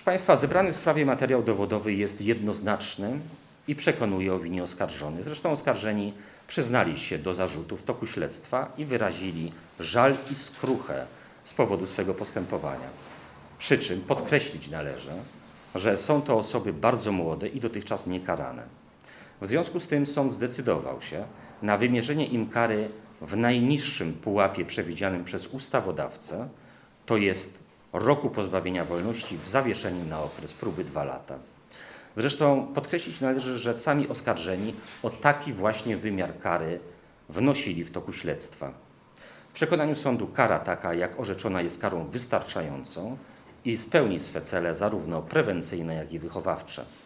Państwa, zebrany w sprawie materiał dowodowy jest jednoznaczny i przekonuje o winie oskarżonych. Zresztą oskarżeni przyznali się do zarzutów w toku śledztwa i wyrazili żal i skruchę z powodu swego postępowania. Przy czym podkreślić należy, że są to osoby bardzo młode i dotychczas niekarane. W związku z tym sąd zdecydował się na wymierzenie im kary w najniższym pułapie przewidzianym przez ustawodawcę, to jest roku pozbawienia wolności w zawieszeniu na okres próby 2 lata. Zresztą podkreślić należy, że sami oskarżeni o taki właśnie wymiar kary wnosili w toku śledztwa. W przekonaniu sądu kara taka, jak orzeczona, jest karą wystarczającą i spełni swe cele zarówno prewencyjne, jak i wychowawcze.